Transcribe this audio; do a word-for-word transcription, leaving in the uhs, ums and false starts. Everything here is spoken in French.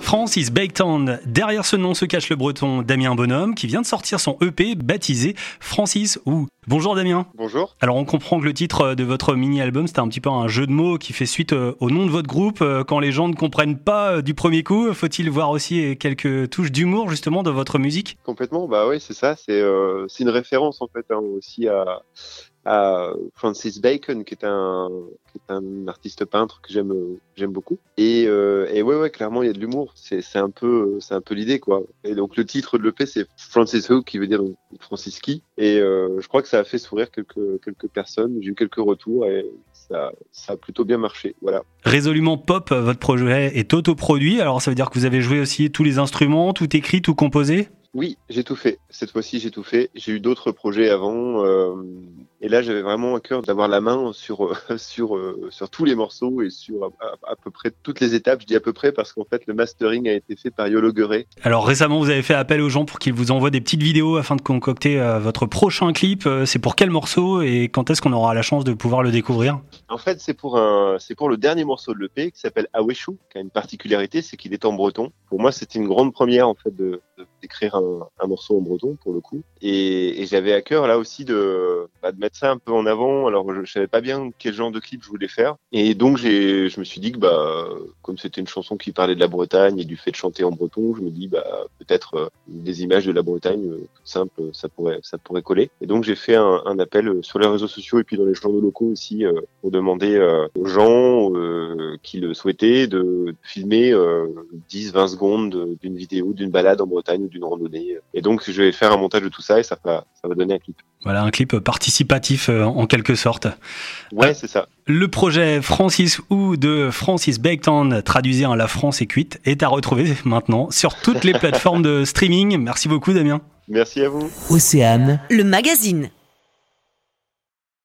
Francis Bacon. Derrière ce nom se cache le breton Damien Bonhomme qui vient de sortir son E P baptisé Francis Who. Bonjour Damien. Bonjour. Alors on comprend que le titre de votre mini-album c'était un petit peu un jeu de mots qui fait suite au nom de votre groupe. Quand les gens ne comprennent pas du premier coup, faut-il voir aussi quelques touches d'humour justement dans votre musique ? Complètement, bah oui c'est ça, c'est, euh, c'est une référence en fait hein, aussi à... à Francis Bacon, qui est un, qui est un artiste peintre que j'aime, j'aime beaucoup. Et, euh, et ouais, ouais, clairement, il y a de l'humour. C'est, c'est un peu, c'est un peu l'idée, quoi. Et donc, le titre de l'E P, c'est Francis Who, qui veut dire Francis qui. Et, euh, je crois que ça a fait sourire quelques, quelques personnes. J'ai eu quelques retours et ça, ça a plutôt bien marché. Voilà. Résolument pop, votre projet est autoproduit. Alors, ça veut dire que vous avez joué aussi tous les instruments, tout écrit, tout composé ? Oui, j'ai tout fait. Cette fois-ci, j'ai tout fait. J'ai eu d'autres projets avant, euh, et là, j'avais vraiment à cœur d'avoir la main sur euh, sur euh, sur tous les morceaux et sur à, à, à peu près toutes les étapes. Je dis à peu près parce qu'en fait, le mastering a été fait par Yolo Gueré. Alors récemment, vous avez fait appel aux gens pour qu'ils vous envoient des petites vidéos afin de concocter euh, votre prochain clip. C'est pour quel morceau et quand est-ce qu'on aura la chance de pouvoir le découvrir ? En fait, c'est pour un, c'est pour le dernier morceau de l'E P qui s'appelle Aweshu, qui a une particularité, c'est qu'il est en breton. Pour moi, c'était une grande première en fait de, de d'écrire un un morceau en breton pour le coup et, et j'avais à cœur là aussi de bah, de mettre ça un peu en avant. Alors je, je savais pas bien quel genre de clip je voulais faire et donc j'ai je me suis dit que bah comme c'était une chanson qui parlait de la Bretagne et du fait de chanter en breton, je me dis bah peut-être euh, des images de la Bretagne euh, tout simple, ça pourrait ça pourrait coller. Et donc j'ai fait un, un appel sur les réseaux sociaux et puis dans les journaux locaux aussi euh, pour demander euh, aux gens euh, qui le souhaitaient de, de filmer euh, dix vingt secondes d'une vidéo d'une balade en Bretagne ou d'une randonnée. Et donc, je vais faire un montage de tout ça et ça va, ça va donner un clip. Voilà, un clip participatif euh, en quelque sorte. Ouais, euh, c'est ça. Le projet Francis Who de Francis Bacon, traduisé en La France est cuite, est à retrouver maintenant sur toutes les plateformes de streaming. Merci beaucoup, Damien. Merci à vous. Océane, le magazine.